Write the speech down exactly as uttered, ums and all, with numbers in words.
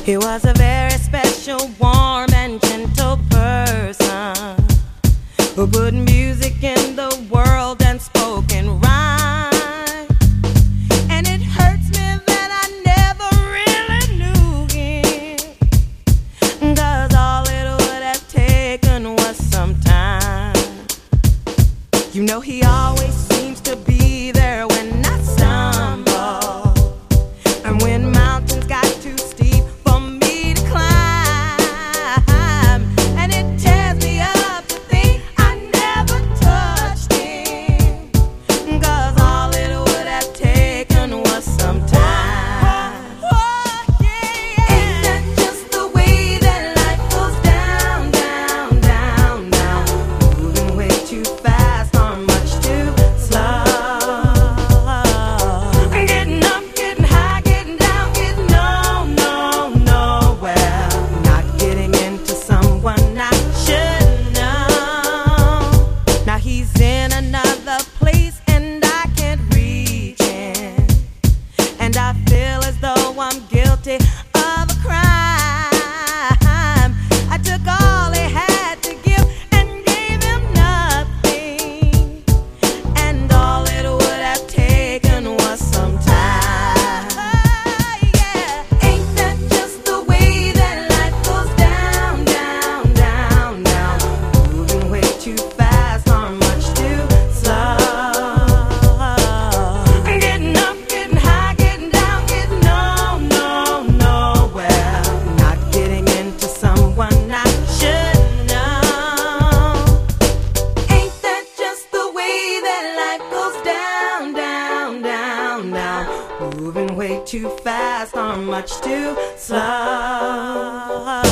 He was a very special, warm and gentle person who put music in the world and spoke in rhyme. And it hurts me that I never really knew him, 'cause all it would have taken was some time. You know he always seems to be there when I stumble, and when mountains got too steep for me to climb. And it tears me up to think I never touched him, 'cause all it would have taken was some time. Oh, yeah. Ain't that just the way that life goes down, down, down, down, moving way too fast or much too slow? Getting up, getting high, getting down, getting no, no, nowhere. Not getting into someone I should know. Now he's in another place and I can't reach him, and I feel as though I'm guilty of a crime. I took all he had to give and gave him nothing, and all it would have taken was some time. Yeah. Ain't that just the way that life goes down, down, down, down, moving way too fast or much too slow? Getting up, getting high, getting down, getting no, no, nowhere. Not getting into someone I should know. Ain't that just the way that life goes down, down, down, down, moving way too fast or much too slow?